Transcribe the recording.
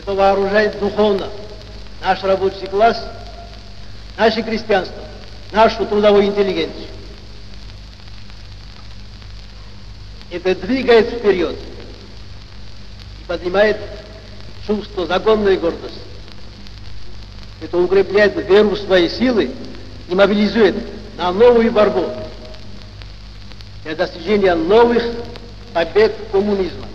что вооружает духовно наш рабочий класс, наше крестьянство, нашу трудовую интеллигенцию. Это двигает вперед и поднимает чувство законной гордости. Это укрепляет веру в свои силы и мобилизует на новую борьбу для достижения новых побед коммунизма.